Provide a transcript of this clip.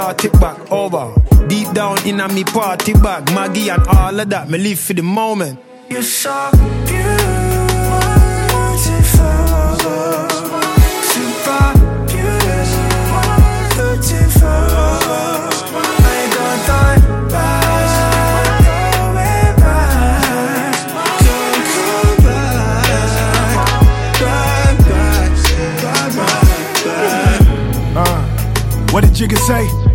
Party back over. Deep down in a me party bag. Maggie and all of that, me live for the moment. You're so beautiful, super beautiful. I got that back, going back. Don't come back, back. What did Jigga say?